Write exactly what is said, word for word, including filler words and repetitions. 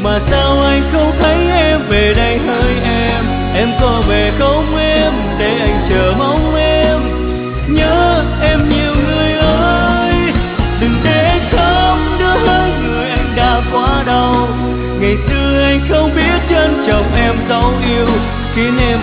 Mà sao anh không thấy em về đây hỡi em? Em có về không em, để anh chờ mong em. Nhớ em nhiều người ơi, đừng để khóc nữa hỡi người, anh đã quá đau. Ngày xưa anh không biết trân trọng em dấu yêu, khiến em